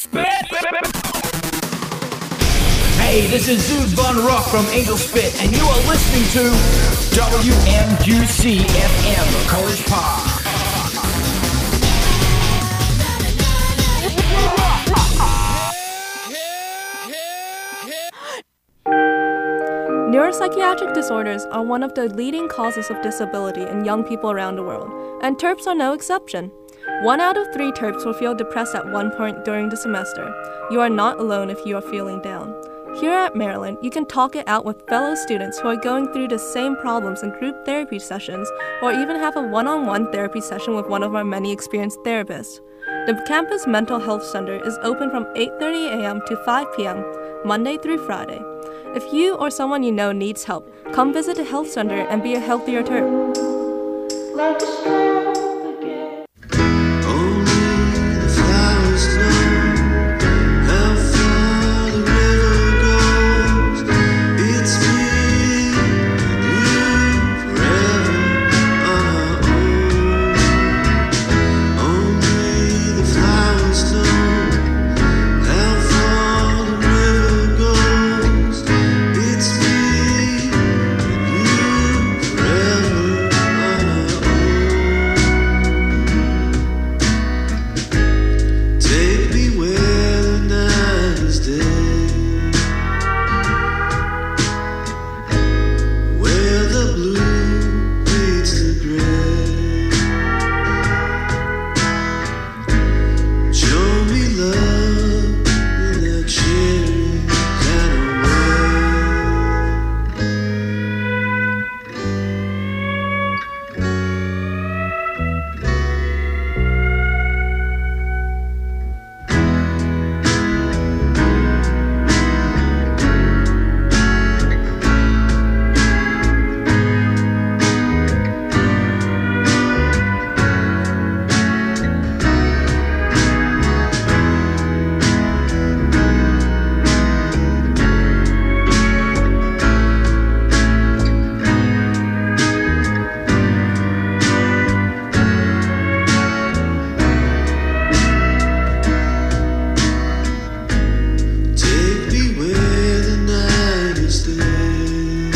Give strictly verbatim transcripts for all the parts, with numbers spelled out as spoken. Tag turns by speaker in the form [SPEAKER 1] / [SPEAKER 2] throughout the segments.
[SPEAKER 1] Hey, this is Zeus Von Rock from Angel Spit, and you are listening to W M U C F M, College Park.
[SPEAKER 2] Neuropsychiatric disorders are one of the leading causes of disability in young people around the world, and TERPs are no exception. One out of three TERPs will feel depressed at one point during the semester. You are not alone if you are feeling down. Here at Maryland, you can talk it out with fellow students who are going through the same problems in group therapy sessions, or even have a one-on-one therapy session with one of our many experienced therapists. The campus mental health center is open from eight thirty a.m. to five p.m., Monday through Friday. If you or someone you know needs help, come visit the health center and be a healthier TERP.
[SPEAKER 3] Like a storm again.
[SPEAKER 4] Only the flowers know how far the river goes. It's me and you forever on our own. Only the flowers know how far the river goes. It's me and you forever on our own. Take me where the night is day, where the blue meets the gray. Show me love in that sharing kind of take me where the night is day,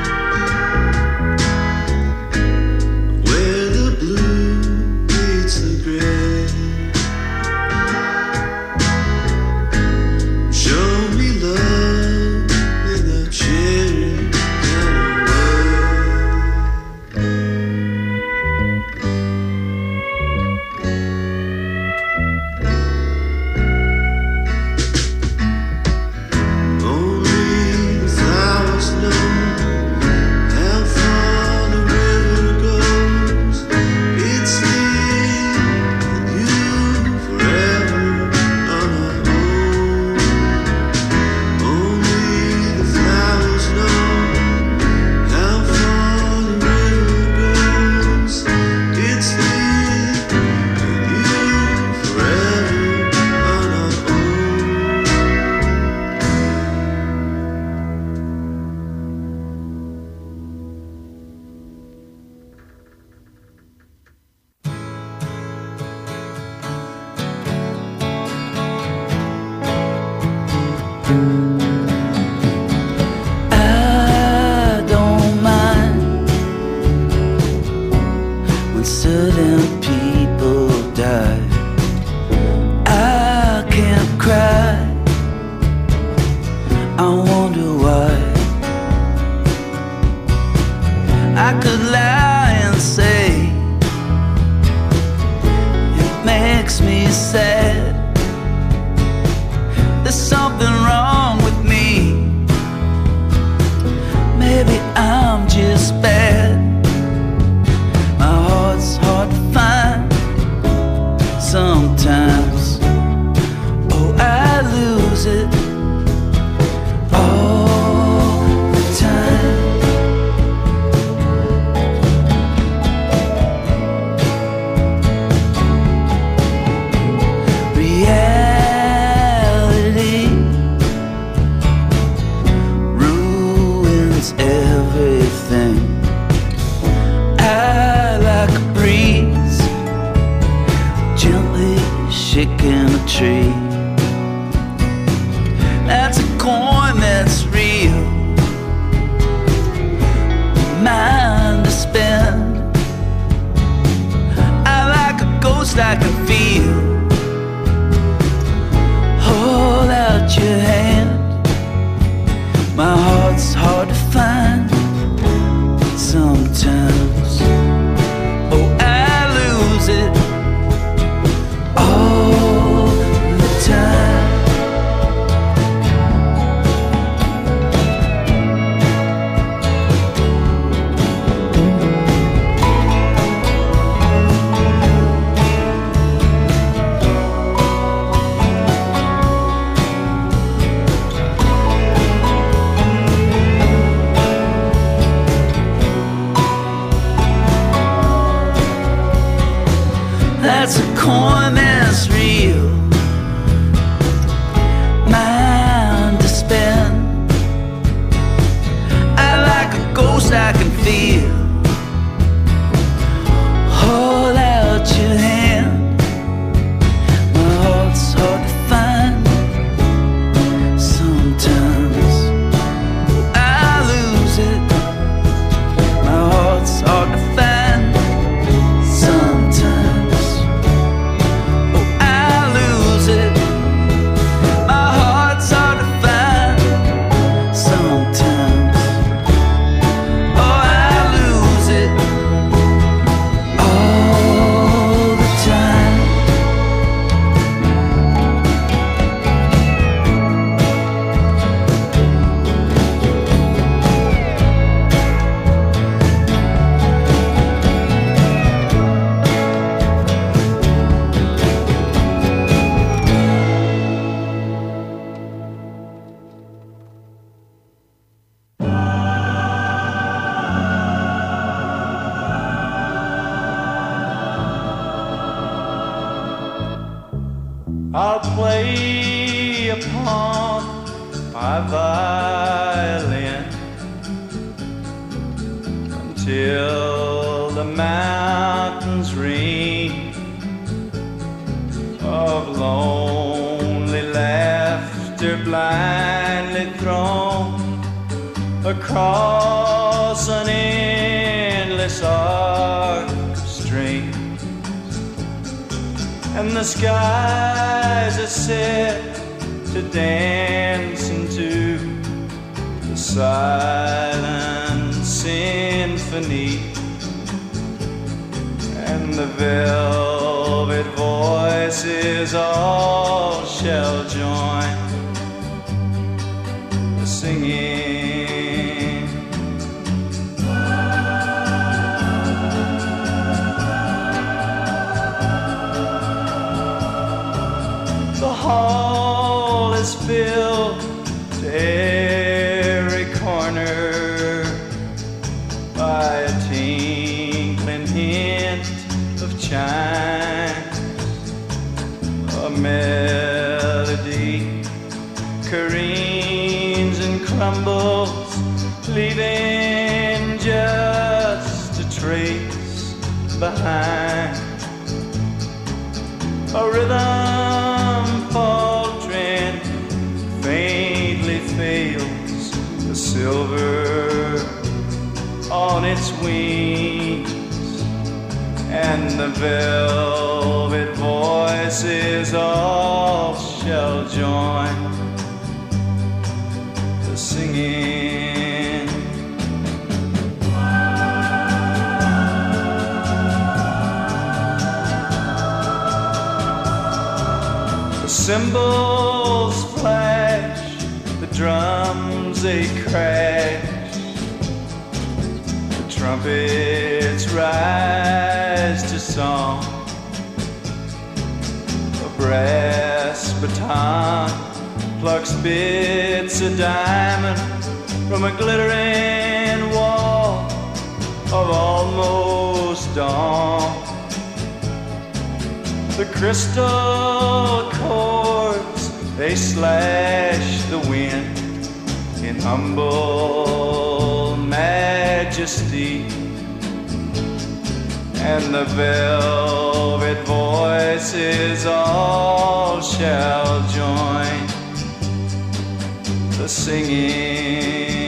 [SPEAKER 4] where the blue meets the gray. Show me love in that sharing kind of Only the flowers know how far the river goes. It's me and you forever on our own. Only the flowers know how far the river goes. It's me and you forever on our own.
[SPEAKER 5] I don't mind when certain people die. I can't cry. I wonder why. I could lie and say it makes me sad. There's something wrong with That's a coin that's real, mine to spend. I like a ghost I can feel. Hold out your hand. My heart's hard to find sometimes. Oh, I lose it all the time. That's a coin that's real, mine to spend. I like a ghost I can feel. Hold out your hand. My heart's hard to find sometimes. Oh, I lose it. My heart's hard to find sometimes.
[SPEAKER 6] I'll play upon my violin until the mountains ring of lonely laughter blindly thrown across an endless arc of strings. And the skies are set to dance into the silent symphony, and the velvet voices all shall join the singing. The hall is filled to every corner by a tinkling hint of chimes, a melody careens and crumbles, leaving just a trace behind. A rhythm faltering faintly fails, the silver on its wings, and the velvet voices all shall join the singing. The cymbals flash, the drums they crash, the trumpets rise to song. A brass baton plucks bits of diamond from a glittering wall of almost dawn. The crystal chords, they slash the wind in humble majesty, and the velvet voices all shall join the singing.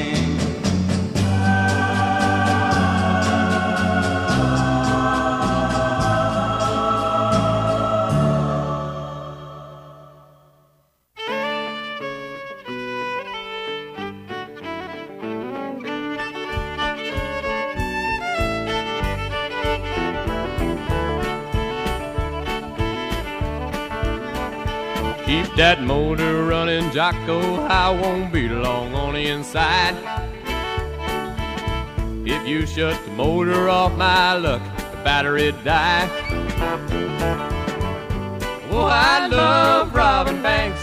[SPEAKER 7] Keep that motor running, Jocko, I won't be long on the inside. If you shut the motor off, my luck, the battery'd die. Oh, I love robbing banks.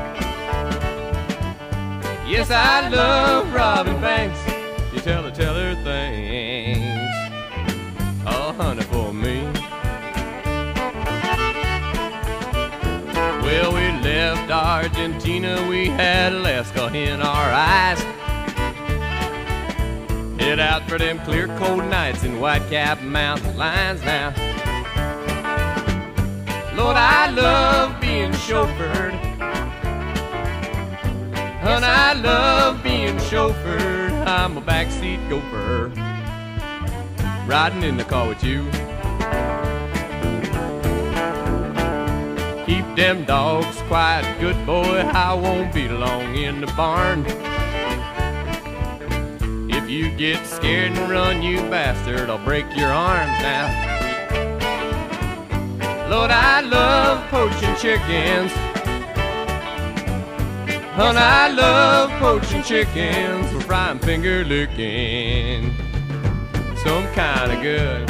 [SPEAKER 7] Yes, I love robbing banks. You tell the teller things. Oh, honey, for me. Well, we left Argentina, we had Alaska in our eyes. Head out for them clear cold nights in Whitecap mountain lines now. Lord, I love being chauffeured. Hun, I love being chauffeured. I'm a backseat gopher, riding in the car with you. Keep them dogs quiet, good boy, I won't be long in the barn. If you get scared and run, you bastard, I'll break your arms now. Lord, I love poaching chickens. Hun, I love poaching chickens, we're frying finger licking, some kind of good.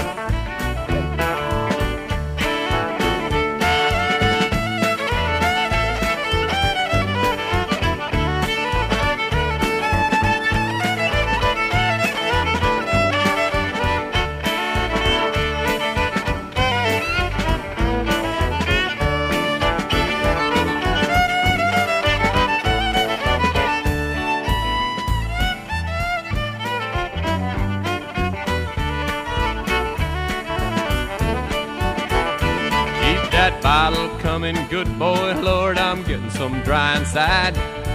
[SPEAKER 7] That bottle coming, good boy, Lord, I'm getting some dry inside.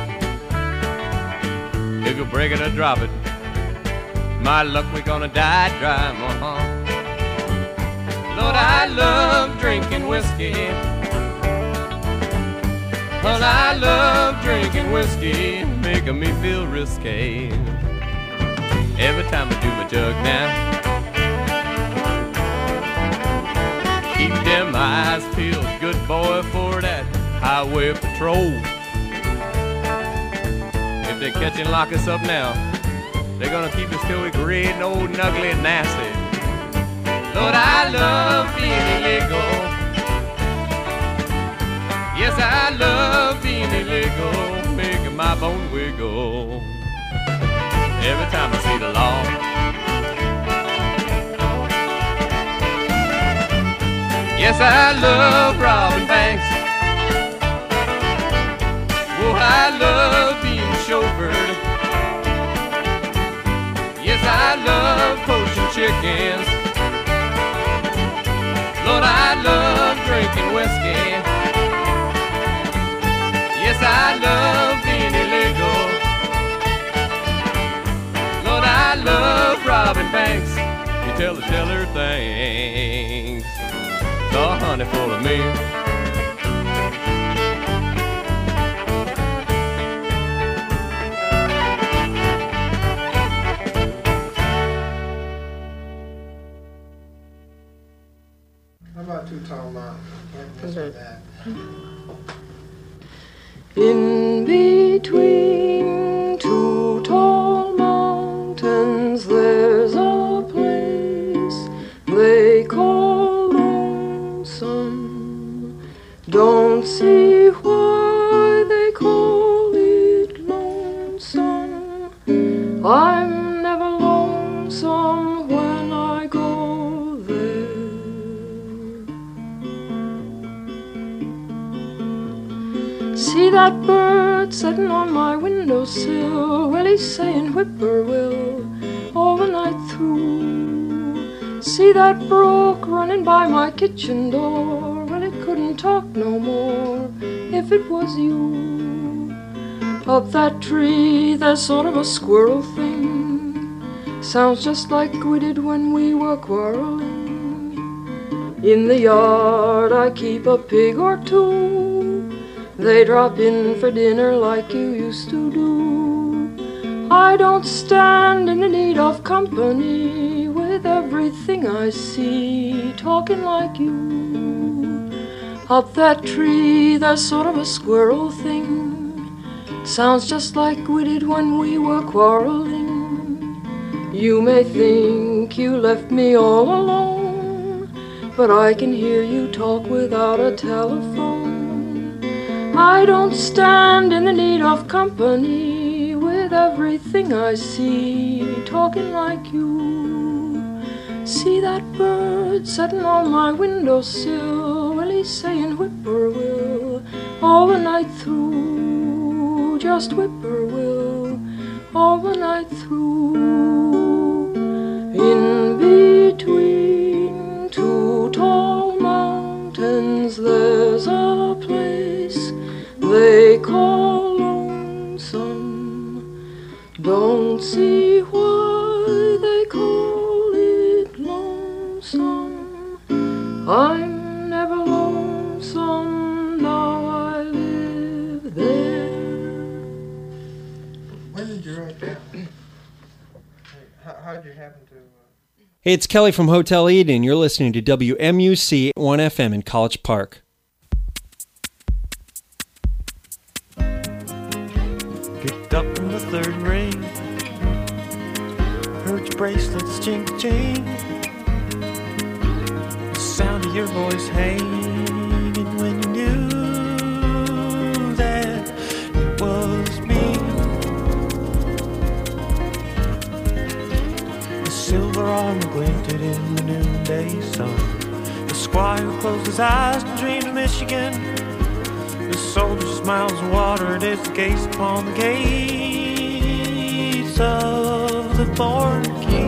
[SPEAKER 7] If you break it or drop it, my luck, we're gonna die dry, uh-huh. Lord, I love drinking whiskey. Well, I love drinking whiskey, making me feel risky. Every time I do my jug now, keep them eyes peeled, good boy, for that highway patrol. If they catch and lock us up now, they're gonna keep us till we great and old and ugly and nasty. Lord, I love being illegal. Yes, I love being illegal, making my bone wiggle every time I see the law. Yes, I love robbing banks. Oh, I love being chauffeured. Yes, I love poaching chickens. Lord, I love drinking whiskey. Yes, I love being illegal. Lord, I love robbing banks. You tell the teller things. Oh, honey, full of me.
[SPEAKER 8] How about Two Tall Mountain? Can't miss with that.
[SPEAKER 3] In between two tall mountains, there's a place they call lonesome. Don't see why they call it lonesome. I'm never lonesome when I go there. See that bird sitting on my windowsill? Well, he's saying whippoorwill all the night through. See that brook running by my kitchen door? Well, it couldn't talk no more if it was you. Up that tree, there's sort of a squirrel thing. Sounds just like we did when we were quarreling. In the yard I keep a pig or two. They drop in for dinner like you used to do. I don't stand in the need of company with everything I see talking like you. Up that tree, there's sort of a squirrel thing. Sounds just like we did when we were quarreling. You may think you left me all alone, but I can hear you talk without a telephone. I don't stand in the need of company with everything I see talking like you. See that bird sitting on my windowsill, well, he's saying whippoorwill all the night through. Just whippoorwill all the night through. In between two tall mountains there's a place they call Lonesome. Don't see why they call it lonesome. I'm never lonesome, now I live there.
[SPEAKER 8] When did you write that? How, how'd you happen to... Uh...
[SPEAKER 9] Hey, it's Kelly from Hotel Eden. You're listening to W M U C one F M in College Park.
[SPEAKER 5] Picked up in the third grade, heard your bracelets chink chink, the sound of your voice hanging when you knew that it was me. The silver armor glinted in the noonday sun. The squire closed his eyes and dreamed of Michigan. The soldier smiles and watered his gaze upon the gates of the born king.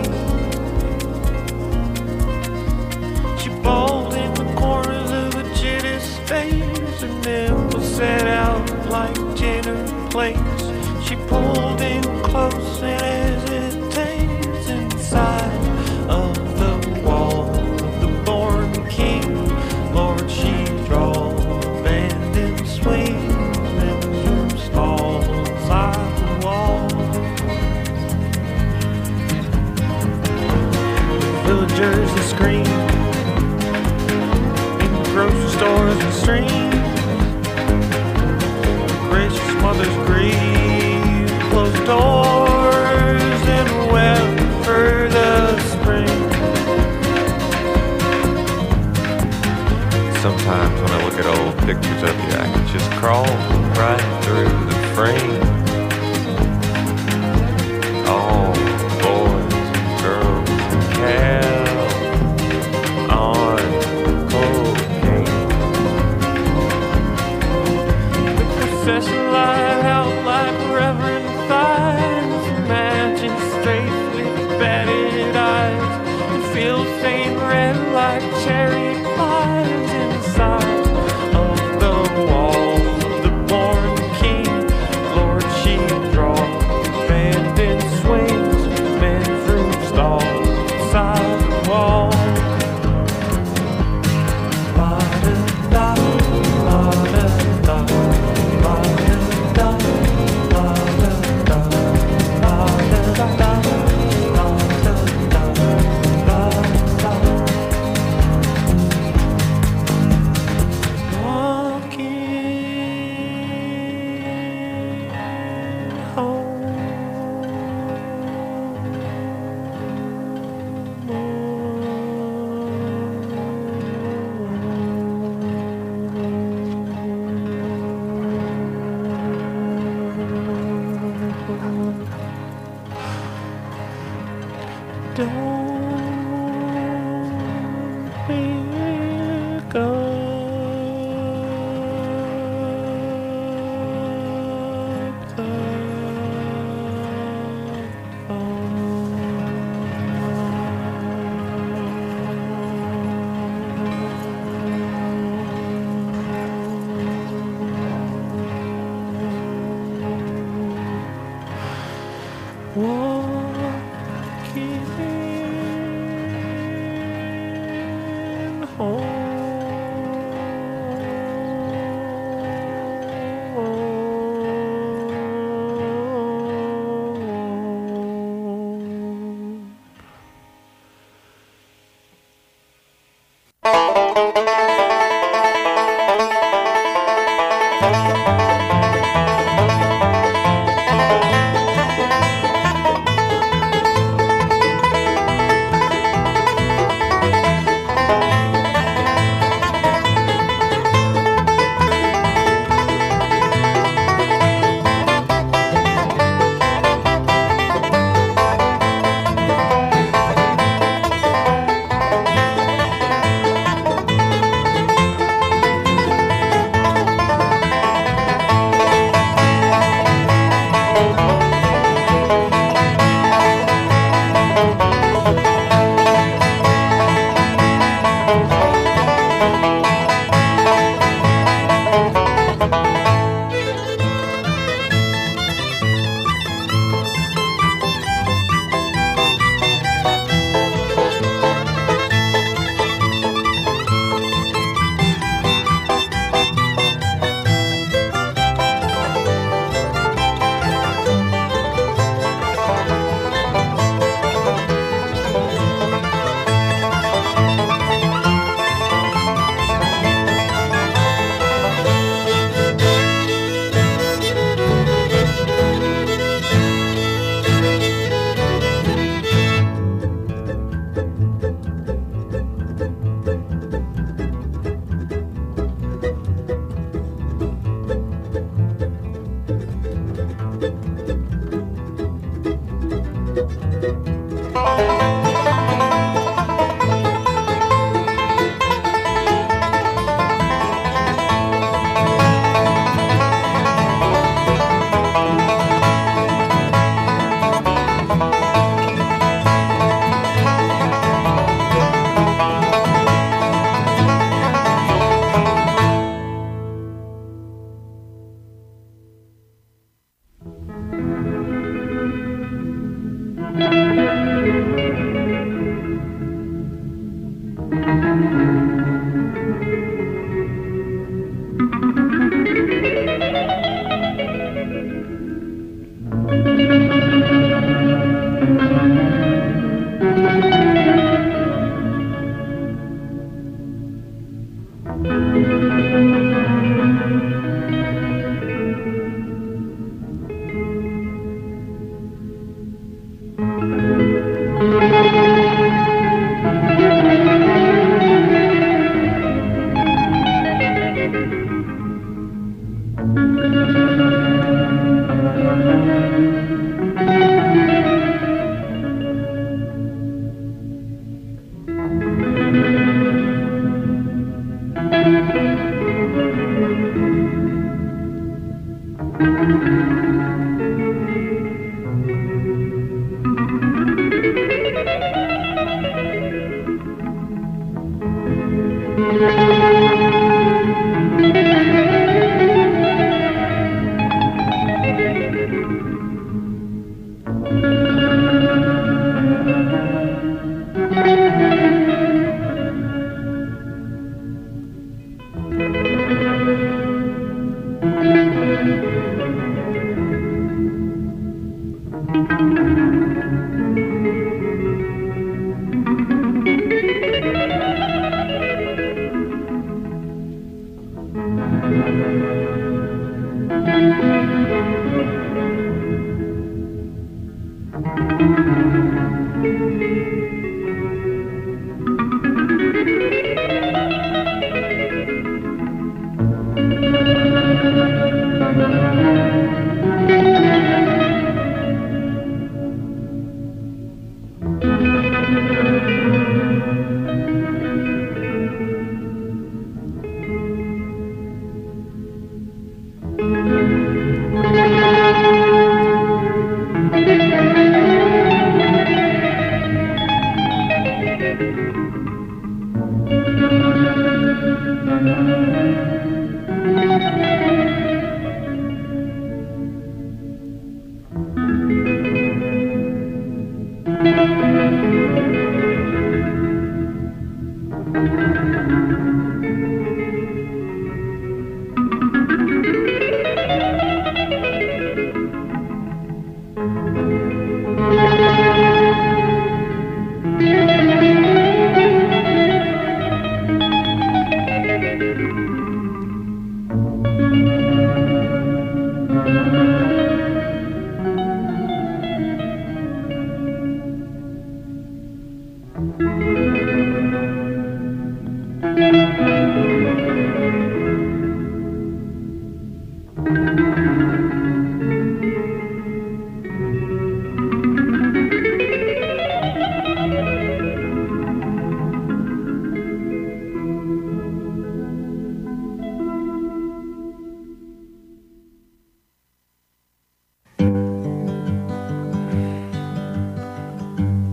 [SPEAKER 5] She bawled in the corners of the jitter's face, her nipples set out like jitter plates. She pulled in close and hesitates inside of the wall of the born king. Lord, she draws swings and zoom stalls like the wall. Villagers that scream in grocery stores and streams. Gracious mothers grieve, close the doors and wept for the spring.
[SPEAKER 7] Sometimes when I look at old pictures of you, I can just crawl right through the frame. All the boys and girls in hell on cocaine.
[SPEAKER 5] The procession lied out like Reverend Thighs, magistrate with batted eyes. The field stained red like chariot fires inside of the wall of the born king. Lord, she draws band and swings, men through stalls inside the wall. La-da-da, la-da-da, la-da-da, la-da-da, la-da-da, la-da-da, la-da-da. Walking home. Don't pick up the phone. Walking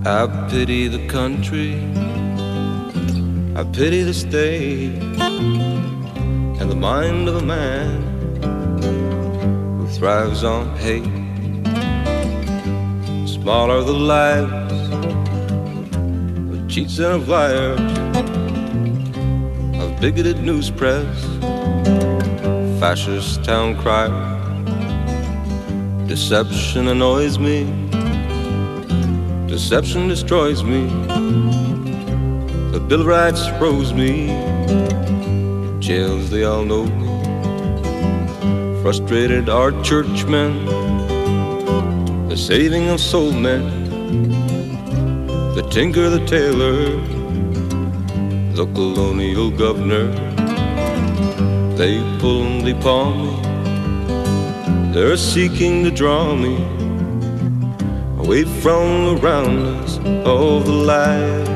[SPEAKER 4] I pity the country, I pity the state, and the mind of a man who thrives on hate. Small are the lives of cheats and of liars, of bigoted news press, fascist town crier. Deception annoys me, deception destroys me. The Bill of Rights froze me, jails they all know me. Frustrated are churchmen, the saving of soul men, the tinker, the tailor, the colonial governor. They pull and they paw me, they're seeking to draw me away from the roundness of the light.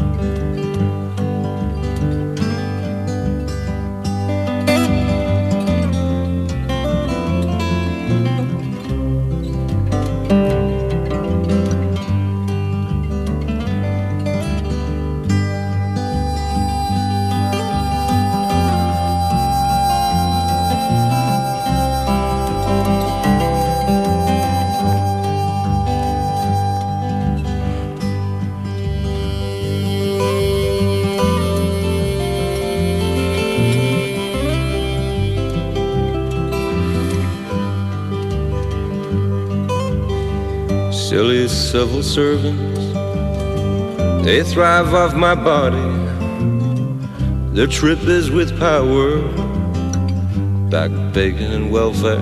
[SPEAKER 4] Silly civil servants, they thrive off my body. Their trip is with power, back bacon and welfare.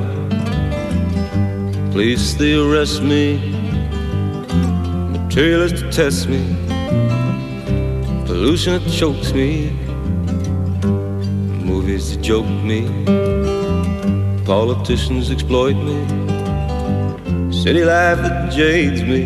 [SPEAKER 4] Police, they arrest me, materialists to test me, pollution that chokes me, movies that joke me, politicians exploit me, city life that jades me,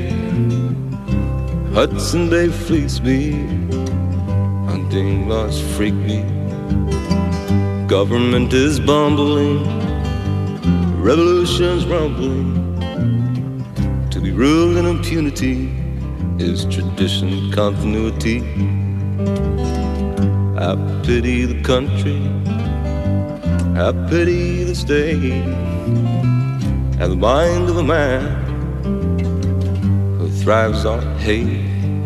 [SPEAKER 4] Hudson Bay fleece me, hunting laws freak me. Government is bumbling, revolution's rumbling. To be ruled in impunity is tradition, continuity. I pity the country, I pity the state, and the mind of a man who thrives on hate.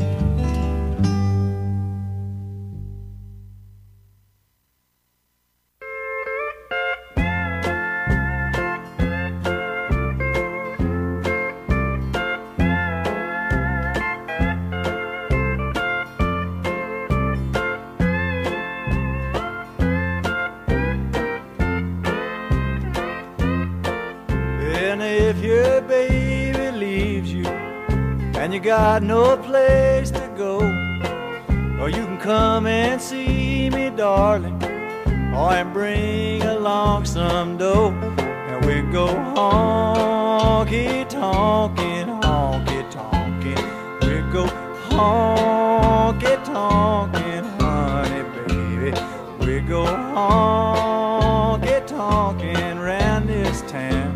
[SPEAKER 10] Got no place to go, or you can come and see me, darling, or and bring along some dough, and we go honky tonkin', honky tonkin'. We go honky tonkin', honey baby. We go honky tonkin' round this town.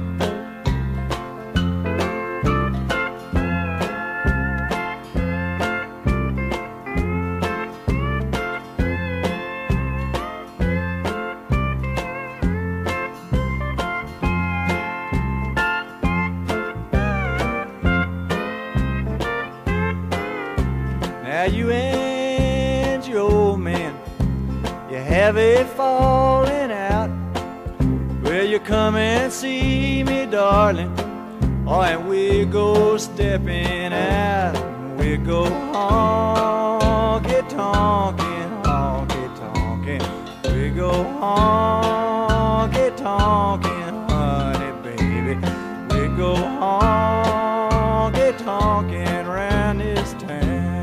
[SPEAKER 10] You and your old man, you have a falling out. Will you come and see me, darling? Oh, and we go stepping out. We go honky tonkin', honky tonkin'. We go honky tonkin', honey baby. We go honky tonkin' round this town.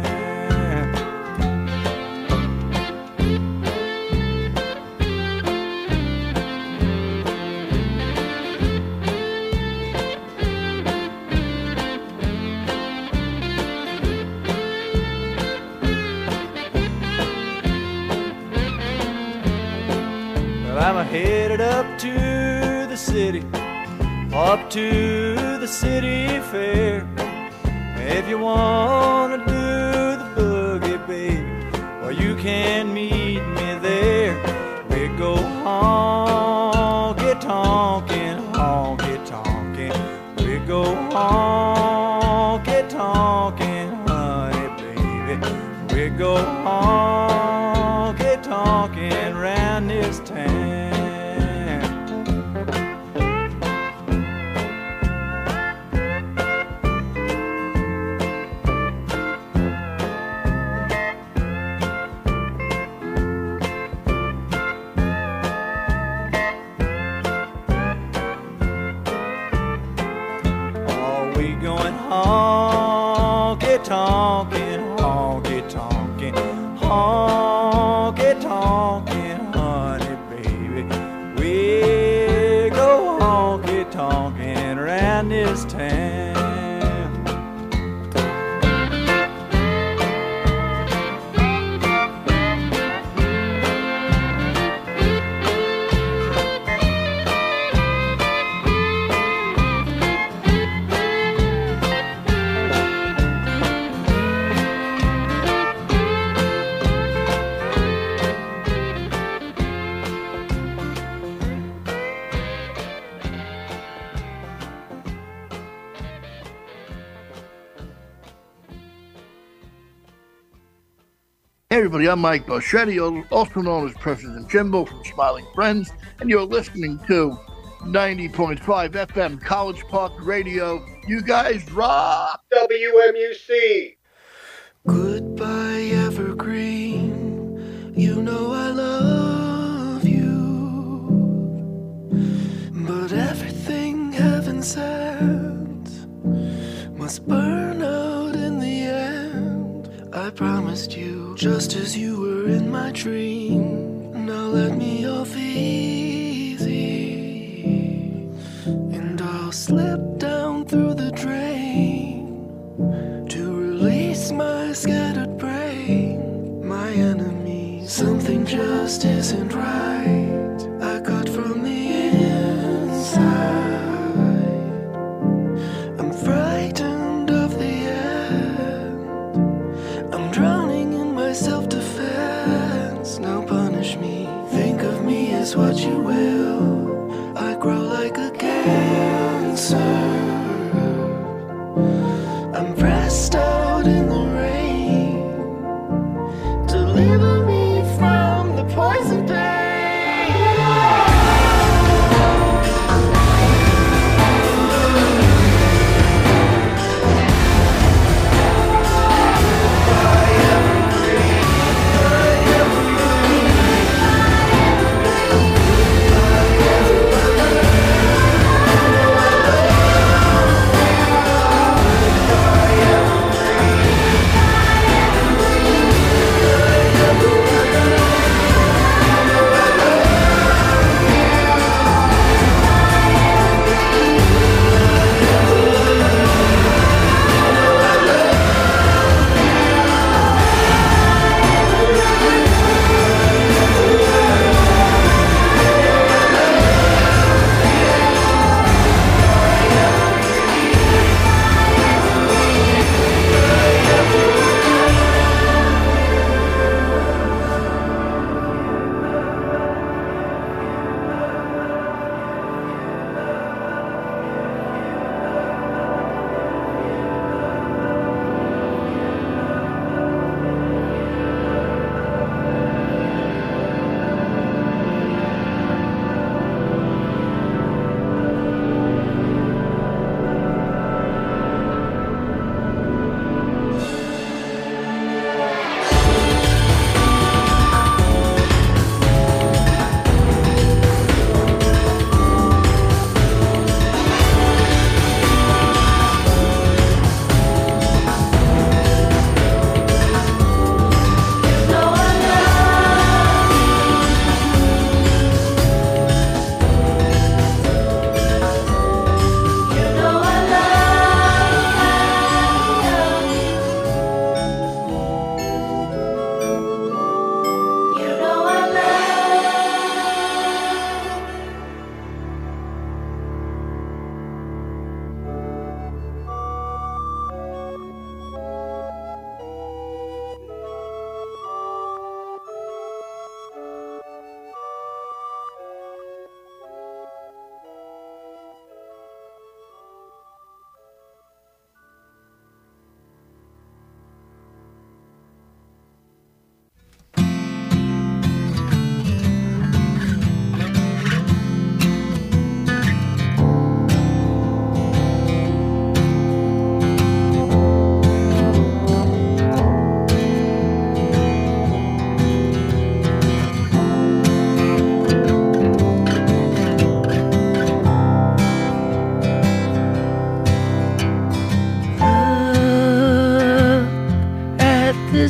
[SPEAKER 10] I'm headed up to the city, up to the city fair. If you wanna do can meet me there. We go honky tonkin', honky tonkin'. We go honky tonkin', honey baby. We go honky tonkin' round this town. Honky tonkin', honky tonkin', honky tonkin', honey baby. We go honky tonkin' around this town.
[SPEAKER 11] Hey everybody, I'm Mike Boschetti, also known as President Jimbo from Smiling Friends, and you're listening to ninety point five F M College Park Radio. You guys rock!
[SPEAKER 12] W M U C!
[SPEAKER 13] Goodbye, Evergreen, you know I love you, but everything heaven sent must burn out in the end. I promised you, just as you were in my dream. Now let me off easy, and I'll slip down through the drain to release my scattered brain. My enemy, something just isn't right. I cut from the inside. I'm frightened of the end. I'm drowning in my self-defense. Now punish me, think of me as what you will. I grow like a cancer. I'm pressed out in the rain. Deliver me from the poison pain.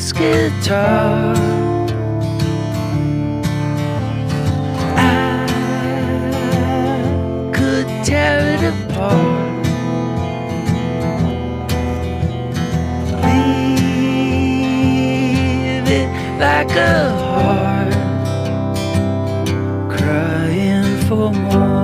[SPEAKER 13] this guitar. I could tear it apart, leave it like a heart crying for more.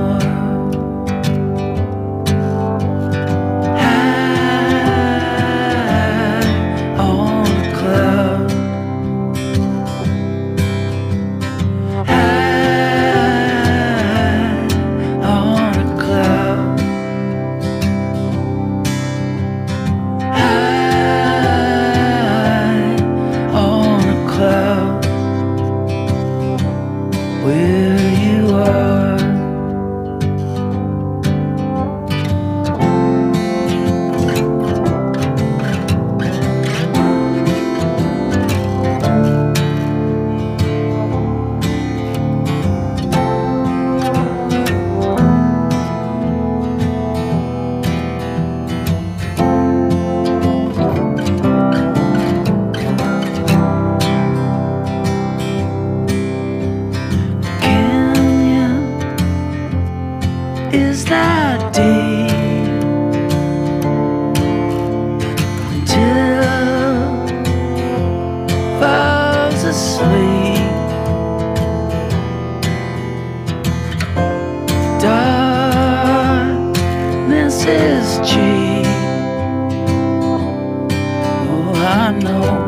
[SPEAKER 13] Is cheap. Oh, I know.